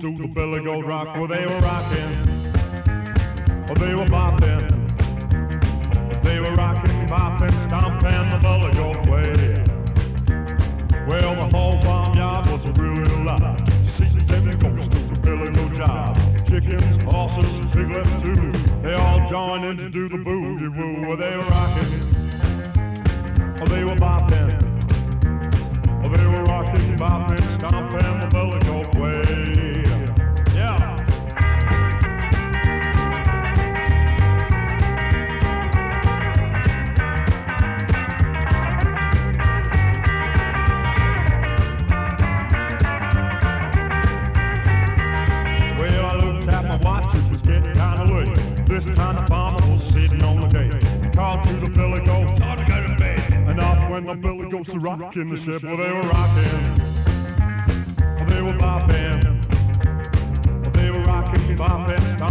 to the Billy Goat Rock. Well, they were rocking, or they were bopping. They were rocking, bopping, stomping the Billy Goat way. Well, the whole farmyard was really alive to see them goats do the Billy Goat job. Chickens, horses, piglets too, they all joined in to do the boogie woo. Well, they were rocking, or they were bopping. They were rocking, bopping, stomping the Billy Goat way. Yeah. Well, I looked at my watch, it was getting kind of late. This time the farmer was sitting on the gate. Called to the Billy Goats, ought to go to bed. And off when the Billy Goats were rocking the ship. Well, they were rocking, they were bopping, they were rocking, bopping, stomping.